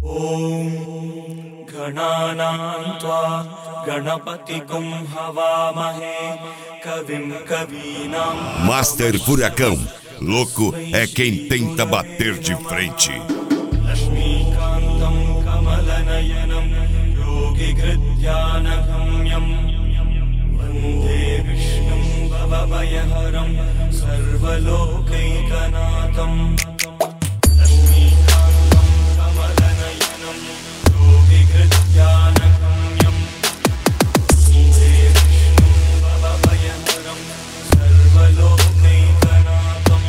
ॐ गणानां त्वा गणपतिगुं हवामहे कविं कवीनां. Master Furacão, louco é quem tenta bater de frente. लक्ष्मीकान्तं कमलनयनं योगिहृद्यानगम्यं वन्दे विष्णुं भवभयहरं सर्वलोकैकनाथम्. लक्ष्मीकान्तं कमलनयनं योगिहृद्यानगम्यं वन्दे विष्णुं भवभयहरं सर्वलोकैकनाथम्.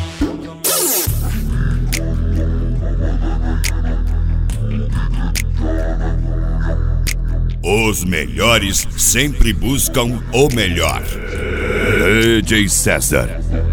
Os melhores sempre buscam o melhor. DJ César.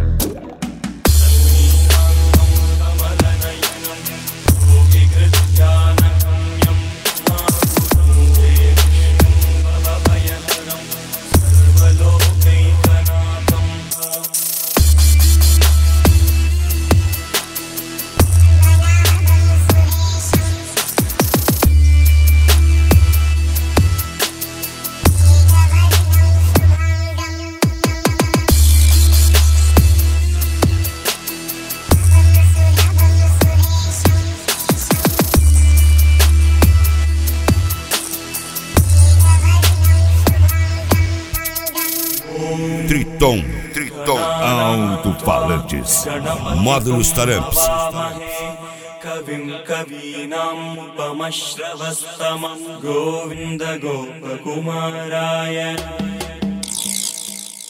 Triton Alto-Falantes, Módulos Taramps. कविं कवीनाम् उपमश्रवस्तमं गोविन्द गोपकुमाराय